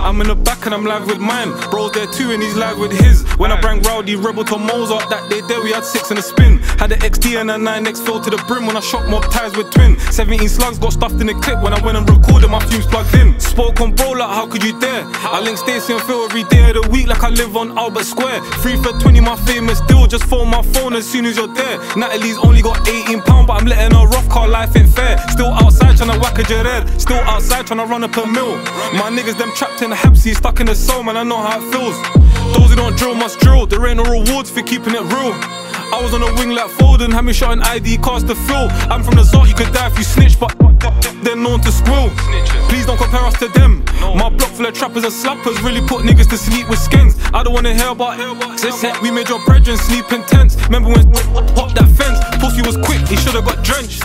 I'm in the back and I'm live with mine. Bro's there too and he's live with his. When I bring Rowdy, Rebel to Mozart, that day there we had 6 in a spin. Had the XD and a 9X filled to the brim when I shot mob ties with twin. 17 slugs got stuffed in the clip when I went and recorded, my fumes plugged in. Spoke on bro like how could you dare? I link Stacey and Phil every day of the week like I live on Albert Square. 3 for 20 my famous deal, just phone my phone as soon as you're there. Natalie's only got £18 but I'm letting her off, car life ain't fair. Still outside tryna whack a Gerard, still outside tryna run up a mill. My niggas them trapped in the Hepsi, stuck in the soul, man I know how it feels. Those who don't drill must drill, there ain't no rewards for keeping it real. I was on a wing like Foden, had me shotting ID cards to fill. I'm from the Zot, you could die if you snitch, but they're known to squill. Please don't compare us to them. My block full of trappers and slappers really put niggas to sleep with skins. I don't wanna hear about we made your brethren sleep in tents. Remember when popped that fence? Pussy was quick, he should've got drenched.